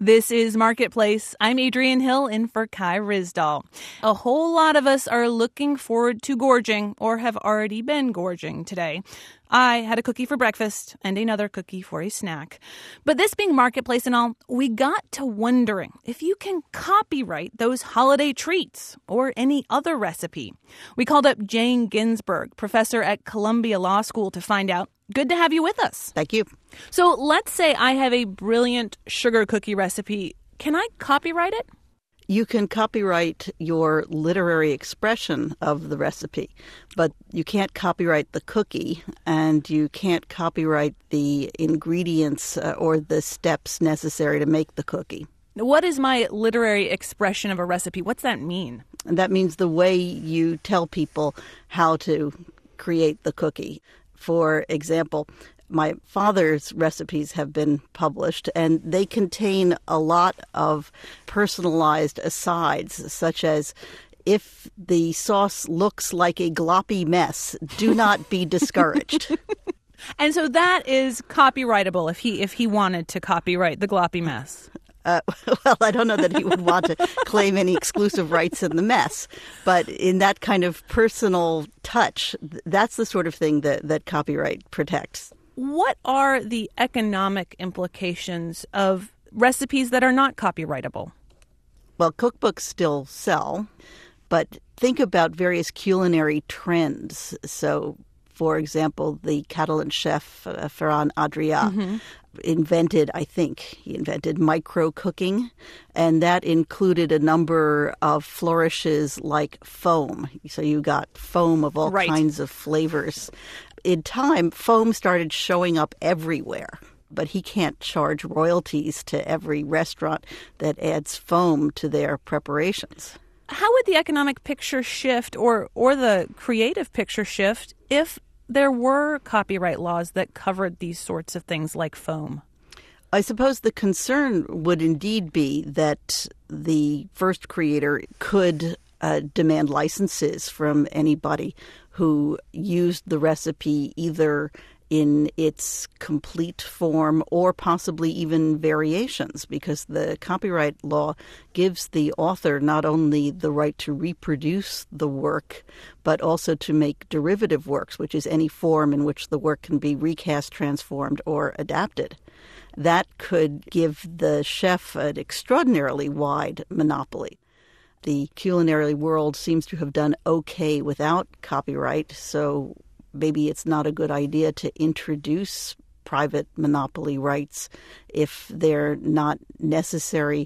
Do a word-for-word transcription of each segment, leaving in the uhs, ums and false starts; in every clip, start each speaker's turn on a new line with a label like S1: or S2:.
S1: This is Marketplace. I'm Adrienne Hill in for Kai Ryssdal. A whole lot of us are looking forward to gorging or have already been gorging today. I had a cookie for breakfast and another cookie for a snack. But this being Marketplace and all, we got to wondering if you can copyright those holiday treats or any other recipe. We called up Jane Ginsburg, professor at Columbia Law School, to find out. Good to have you with us.
S2: Thank you.
S1: So let's say I have a brilliant sugar cookie recipe. Can I copyright it?
S2: You can copyright your literary expression of the recipe, but you can't copyright the cookie, and you can't copyright the ingredients uh, or the steps necessary to make the cookie.
S1: What is my literary expression of a recipe? What's that mean?
S2: And that means the way you tell people how to create the cookie. For example, my father's recipes have been published, and they contain a lot of personalized asides, such as, if the sauce looks like a gloppy mess, do not be discouraged.
S1: And so that is copyrightable if he if he wanted to copyright the gloppy mess.
S2: Uh, well, I don't know that he would want to claim any exclusive rights in the mess, but in that kind of personal touch, that's the sort of thing that, that copyright protects.
S1: What are the economic implications of recipes that are not copyrightable?
S2: Well, cookbooks still sell, but think about various culinary trends. So, for example, the Catalan chef uh, Ferran Adrià mm-hmm. invented, I think, he invented micro-cooking, and that included a number of flourishes like foam. So you got foam of all
S1: right.
S2: kinds of flavors. In time, foam started showing up everywhere, but he can't charge royalties to every restaurant that adds foam to their preparations.
S1: How would the economic picture shift or, or the creative picture shift if there were copyright laws that covered these sorts of things like foam?
S2: I suppose the concern would indeed be that the first creator could uh, demand licenses from anybody who used the recipe either in its complete form or possibly even variations, because the copyright law gives the author not only the right to reproduce the work, but also to make derivative works, which is any form in which the work can be recast, transformed, or adapted. That could give the chef an extraordinarily wide monopoly. The culinary world seems to have done okay without copyright, so maybe it's not a good idea to introduce private monopoly rights if they're not necessary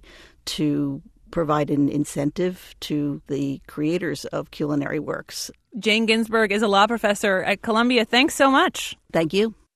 S2: to provide an incentive to the creators of culinary works.
S1: Jane Ginsburg is a law professor at Columbia. Thanks so much.
S2: Thank you.